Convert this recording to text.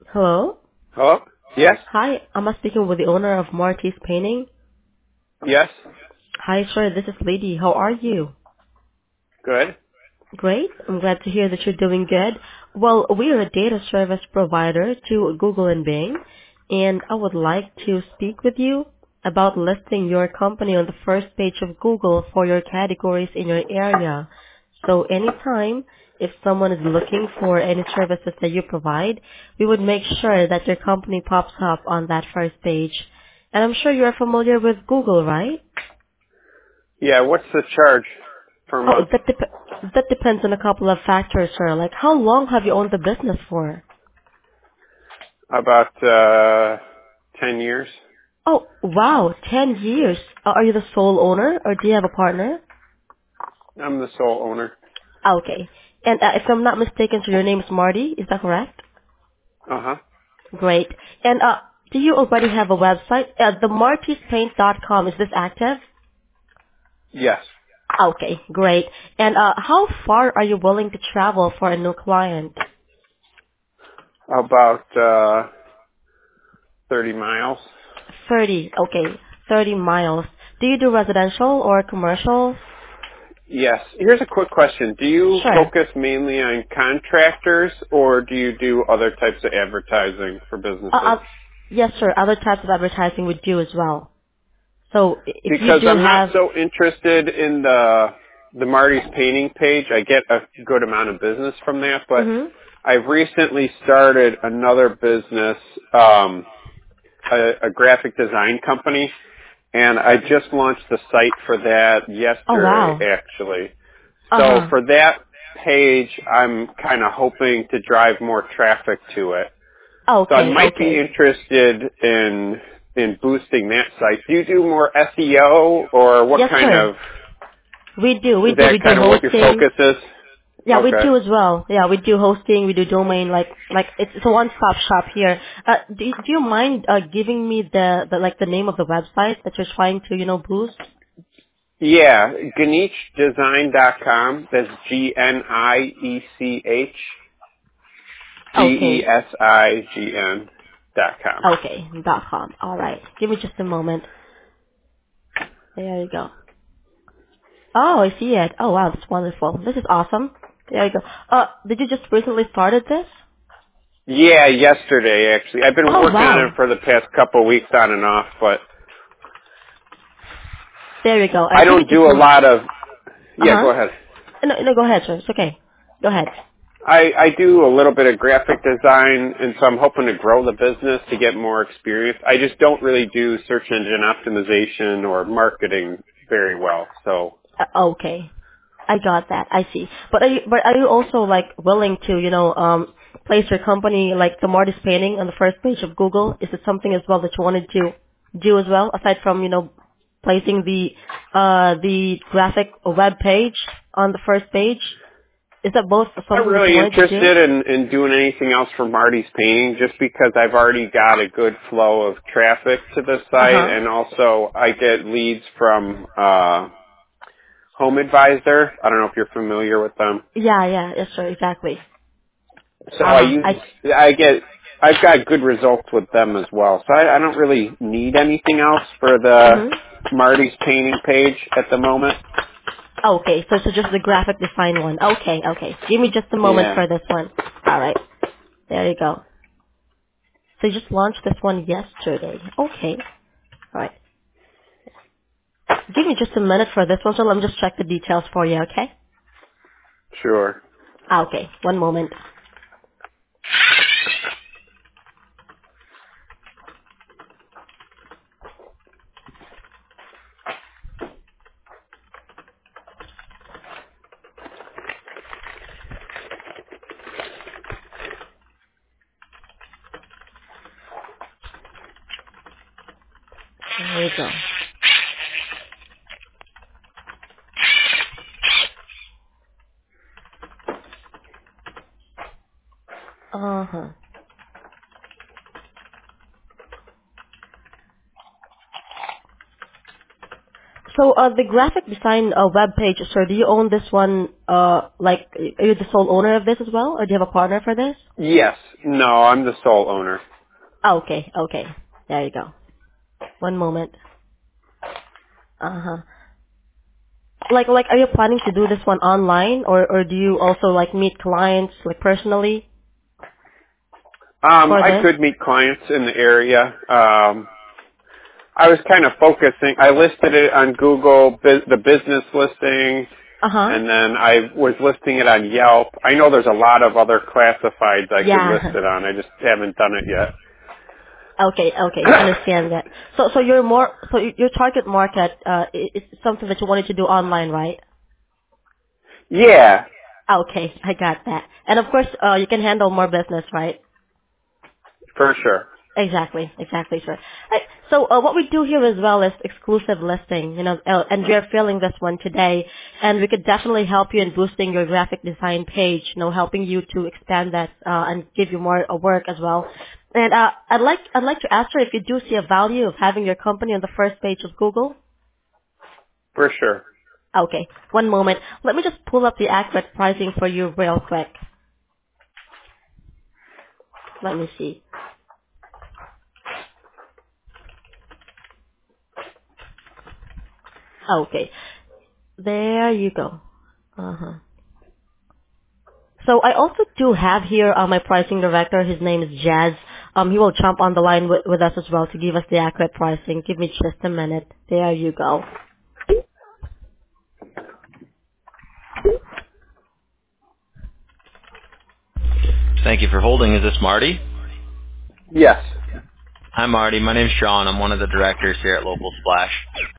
Hello? Hello? Yes? Hi, I'm speaking with the owner of Marty's Painting. Yes? Hi, sir, this is Lady. How are you? Good. Great. I'm glad to hear that you're doing good. Well, we are a data service provider to Google and Bing, and I would like to speak with you about listing your company on the first page of Google for your categories in your area. So anytime if someone is looking for any services that you provide, we would make sure that your company pops up on that first page. And I'm sure you're familiar with Google, right? Yeah, what's the charge per Oh, month? that depends on a couple of factors, sir. Like, how long have you owned the business for? About 10 years. Oh, wow, 10 years. Are you the sole owner, or do you have a partner? I'm the sole owner. Okay. And if I'm not mistaken, so your name is Marty, is that correct? Uh-huh. Great. And do you already have a website? The martyspaint.com, is this active? Yes. Okay, great. And how far are you willing to travel for a new client? About 30 miles. 30, okay, 30 miles. Do you do residential or commercial? Yes. Here's a quick question. Do you Sure. focus mainly on contractors or do you do other types of advertising for Uh, businesses? uh, yes, sir. Other types of advertising would do as well. So if you Because do I'm not have, so interested in the Marty's painting page. I get a good amount of business from that, but hmm I've recently started another business, a graphic design company, and I just launched the site for that oh yesterday, wow. actually. Uh So huh. for that page, I'm kind of hoping to drive more traffic to it. So I Okay, might be okay. interested in boosting that site. Do you do more SEO, or what Yes, kind sir. of, We is do. We that do kind of what your hosting. focus is? Yeah, we Okay. do as well. Yeah, we do hosting. We do domain. Like it's a one-stop shop here. Do you mind giving me the name of the website that you're trying to boost? Yeah, GaneechDesign.com. That's GNIECH Okay. DESIGN.com. Okay. .com. All right. Give me just a moment. There you go. Oh, I see it. Oh, wow, that's wonderful. This is awesome. There you go. Did you just recently started this? Yeah, yesterday actually. I've been Oh, working on it wow. for the past couple of weeks on and off, but There you go. I Give me don't just do a lot of, yeah, uh-huh. go ahead. No, go ahead, sir. It's okay. Go ahead. I do a little bit of graphic design, and so I'm hoping to grow the business to get more experience. I just don't really do search engine optimization or marketing very well. So, Okay. I got that. I see. But are you also like willing to, place your company like the Marty's painting on the first page of Google? Is it something as well that you wanted to do as well, aside from, placing the graphic web page on the first page? Is that both I'm something that you really wanted to do? interested in doing anything else for Marty's painting just because I've already got a good flow of traffic to the site, Uh-huh. and also I get leads from Home Advisor. I don't know if you're familiar with them. Yeah, yes sir, exactly. So Uh-huh. I I've got good results with them as well. So I don't really need anything else for the mhm. Marty's painting page at the moment. Okay, so just the graphic design one. Okay. Give me just a moment Yeah, for this one. All right. There you go. So you just launched this one yesterday. Okay. All right. Give me just a minute for this one, so let me just check the details for you, okay? sure. Okay, one moment. There you go. Uh-huh. So the graphic design web page, sir, do you own this one? Like, are you the sole owner of this as well, or do you have a partner for this? Yes. No, I'm the sole owner. Oh, okay, okay. There you go. One moment. Uh-huh. Like, are you planning to do this one online, or do you also like meet clients like personally for I this? could meet clients in the area. I was kind of focusing. I listed it on Google, the business listing, Uh huh. and then I was listing it on Yelp. I know there's a lot of other classifieds I could list Yeah. it on. I just haven't done it yet. Okay, okay, understand that. So you're more, so your target market is something that you wanted to do online, right? Yeah, Okay, I got that. And of course, you can handle more business, right? for sure. Exactly, exactly, sir. Right, so what we do here as well is exclusive listing, and we are filling this one today, and we could definitely help you in boosting your graphic design page, helping you to expand that and give you more work as well. And I'd like to ask you if you do see a value of having your company on the first page of Google. For sure. Okay, one moment. Let me just pull up the accurate pricing for you real quick. Let me see. Okay, there you go. Uh-huh. So I also do have here my pricing director. His name is Jazz. He will jump on the line with us as well to give us the accurate pricing. Give me just a minute. There you go. Thank you for holding. Is this Marty? Yes. Hi, Marty. My name's Sean. I'm one of the directors here at Local Splash.